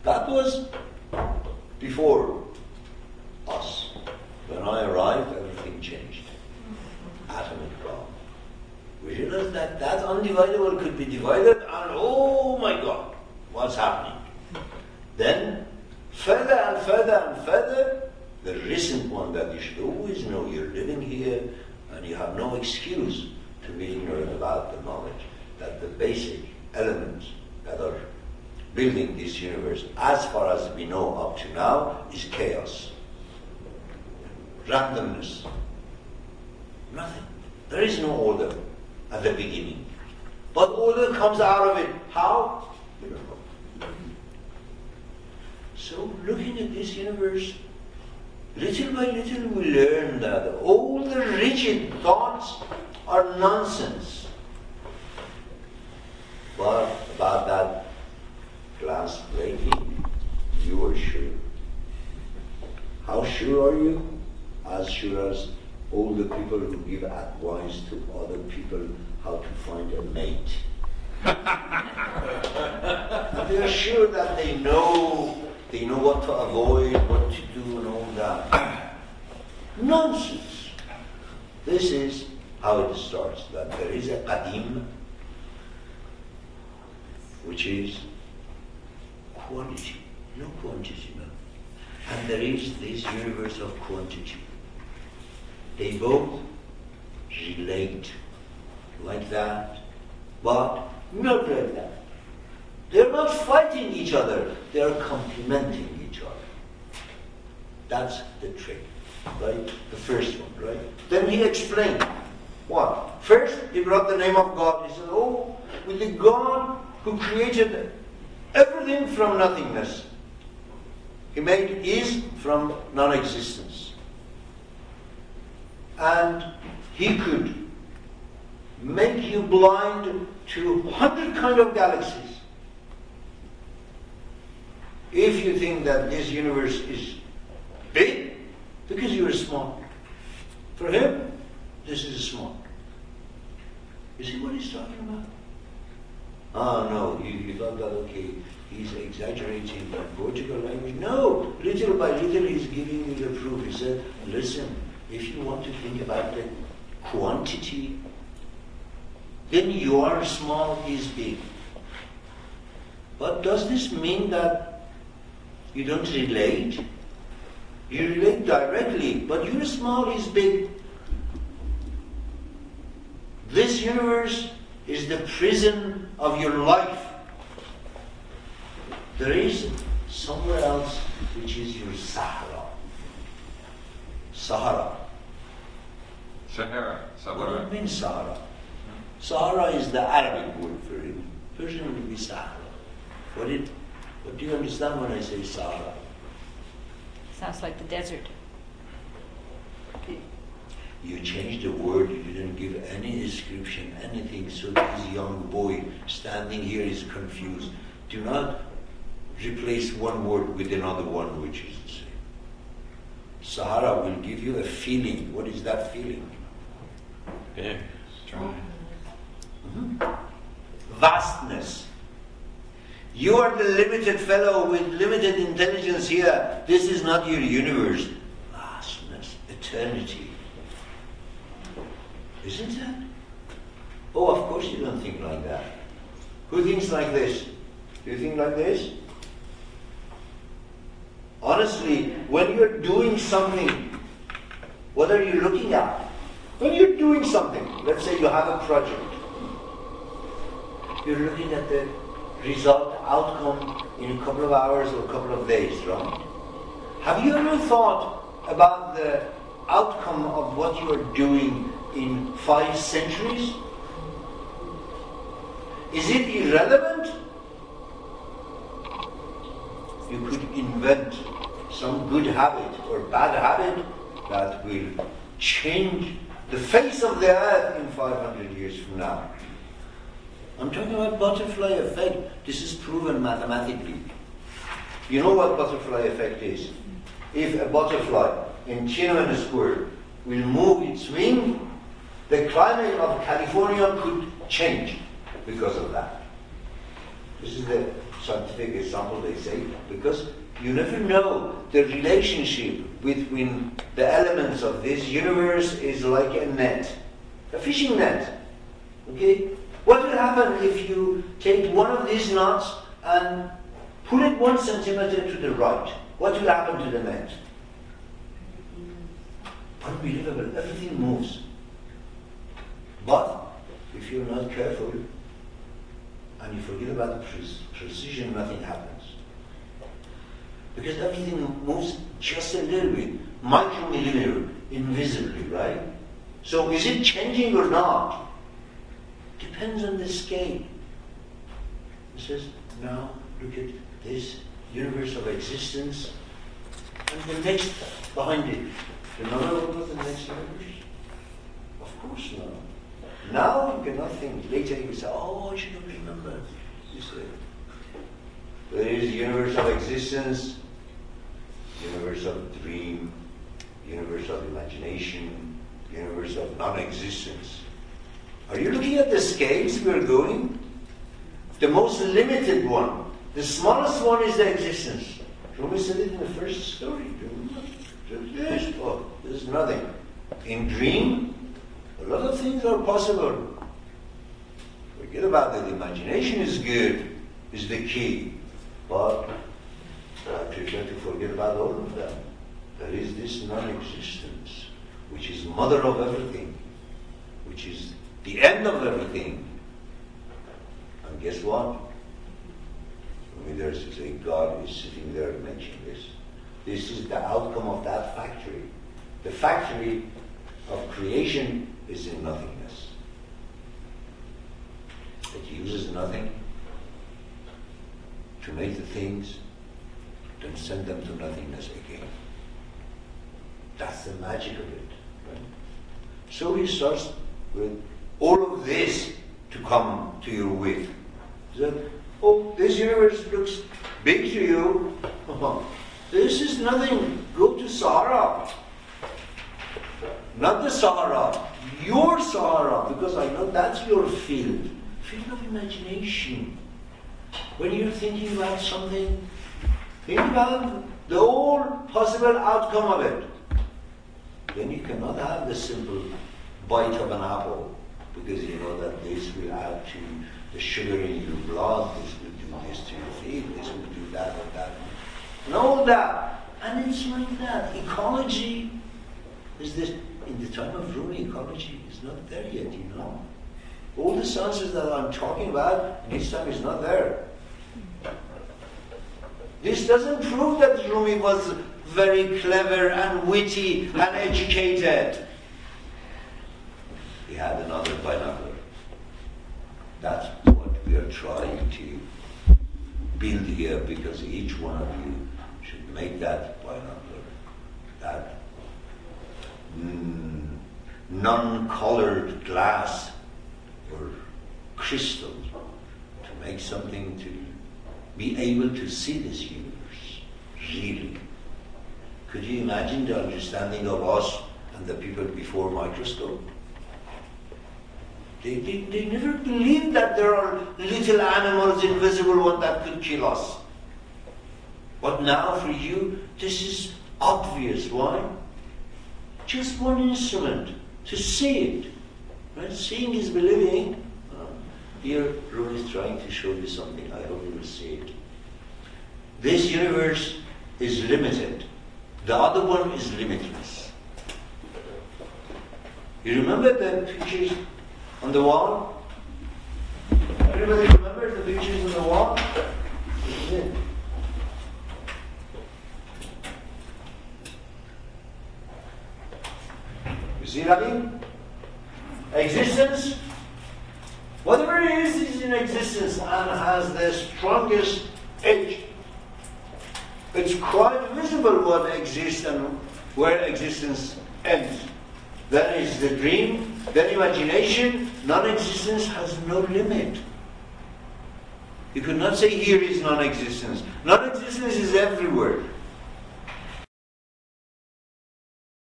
That was before us. When I arrived, everything changed. Atomic bomb. We realized that that undividable could be divided, and oh my God, what's happening? Then, further and further and further, the recent one that you should always know you're living here and you have no excuse to be ignorant about the knowledge that the basic elements that are building this universe, as far as we know up to now, is chaos. Randomness. Nothing. There is no order at the beginning. But order comes out of it. How? We don't know. So looking at this universe, little by little we learn that all the rigid thoughts are nonsense. But about that glass breaking, you are sure. How sure are you? As sure as all the people who give advice to other people how to find a mate. And they are sure that they know what to avoid, what to do, and all that. Nonsense. This is how it starts, that there is a qadim, which is quality, no quantity, no. And there is this universe of quantity. They both relate like that, but not like that. They're not fighting each other, they're complementing each other. That's the trick, right? The first one, right? Then he explained what? First, he brought the name of God. He said, oh, with the God who created everything from nothingness. He made is from non-existence. And he could make you blind to 100 kind of galaxies. If you think that this universe is big, because you're small. For him, this is small. You see what he's talking about? Ah, no, you thought that, okay, he's exaggerating the Portugal language. No, little by little he's giving you the proof. He said, listen, if you want to think about the quantity, then your small is big. But does this mean that you don't relate? You relate directly, but your small is big. This universe is the prison of your life. There is somewhere else which is your Sahara. Sahara. Sahara. What do you mean Sahara? Sahara is the Arabic word for it. Persian would be Sahara. What do you understand when I say Sahara? Sounds like the desert. You changed the word, you didn't give any description, anything, so this young boy standing here is confused. Do not replace one word with another one which is the same. Sahara will give you a feeling. What is that feeling? Big, strong. Vastness. You are the limited fellow with limited intelligence here. This is not your universe. Vastness, eternity. Isn't it? Oh, of course you don't think like that. Who thinks like this? Do you think like this? Honestly, when you're doing something, what are you looking at? When you're doing something, let's say you have a project, you're looking at the result, outcome in a couple of hours or a couple of days, right? Have you ever thought about the outcome of what you are doing in 5 centuries? Is it irrelevant? You could invent some good habit or bad habit that will change the face of the earth in 500 years from now. I'm talking about butterfly effect. This is proven mathematically. You know what butterfly effect is? If a butterfly in Tiananmen Square will move its wing, the climate of California could change because of that. scientific example they say, because you never know the relationship between the elements of this universe is like a net, a fishing net. Okay? What will happen if you take one of these knots and pull it 1 centimeter to the right? What will happen to the net? Unbelievable. Everything moves. But if you're not careful and you forget about precision, nothing happens. Because everything moves just a little bit, micromillimeter, invisibly, right? So is it changing or not? Depends on the scale. It says, now look at this universe of existence and the next behind it. Do you know what was the next universe? Of course not. Now you cannot think. Later you say, oh, I should have remembered. You say, there is universe of existence, universe of dream, universe of imagination, universe of non-existence. Are you looking at the scales we are going? The most limited one, the smallest one is the existence. Rumi said it in the first story. Yes, oh, there's nothing. In dream, a lot of things are possible. Forget about that. Imagination is good, is the key. But I prefer to forget about all of them. There is this non-existence, which is mother of everything, which is the end of everything. And guess what? I mean, there's to say God is sitting there mentioning this. This is the outcome of that factory. The factory of creation is in nothingness. It uses nothing to make the things, then send them to nothingness again. That's the magic of it. Right? So he starts with all of this to come to you with. That, oh, this universe looks big to you. This is nothing. Go to Sahara. Not the Sahara. Your Sahara, because I know that's your field. Field of imagination. When you're thinking about something, think about the whole possible outcome of it. Then you cannot have the simple bite of an apple, because you know that this will add to the sugar in your blood, this will do this to your feet, this will do that and that. And all that. And it's like that. Ecology is this. In the time of Rumi, ecology is not there yet, you know. All the sciences that I'm talking about, in his time is not there. This doesn't prove that Rumi was very clever and witty and educated. He had another binocular. That's what we are trying to build here, because each one of you should make that binocular, that non-colored glass or crystal, to make something to be able to see this universe, really. Could you imagine the understanding of us and the people before microscope? They never believed that there are little animals, invisible ones, that could kill us. But now for you, this is obvious. Why? Just one instrument to see it. Right? Seeing is believing. Here, Rumi is trying to show you something. I hope you will see it. This universe is limited. The other one is limitless. You remember the pictures on the wall? Everybody remembers the pictures on the wall? This is it. You see what I mean? Existence, whatever it is in existence and has the strongest edge. It's quite visible what exists and where existence ends. That is the dream, then imagination. Non-existence has no limit. You could not say here is non-existence. Non-existence is everywhere.